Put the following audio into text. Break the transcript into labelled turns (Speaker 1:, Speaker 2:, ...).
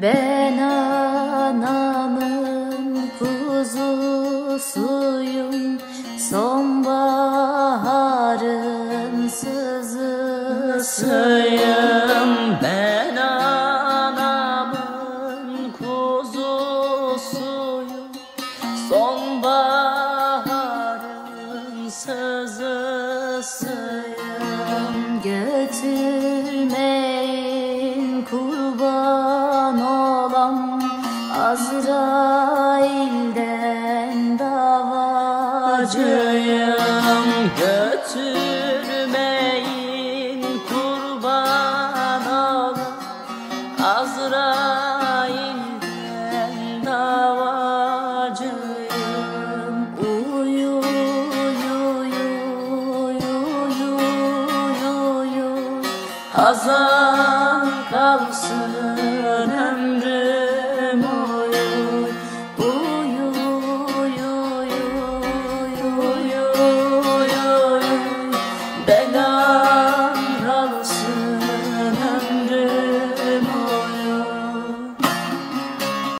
Speaker 1: Ben anamın kuzusuyum, sonbaharın sızısıyım.
Speaker 2: Ben anamın kuzusuyum, sonbaharın sızısıyım.
Speaker 1: Götürmeyin kurban olam, Azrail'den davacıyım.
Speaker 2: Götürmeyin kurban olam, Azrail'den davacıyım.
Speaker 1: Uyu
Speaker 2: Hazan kalsın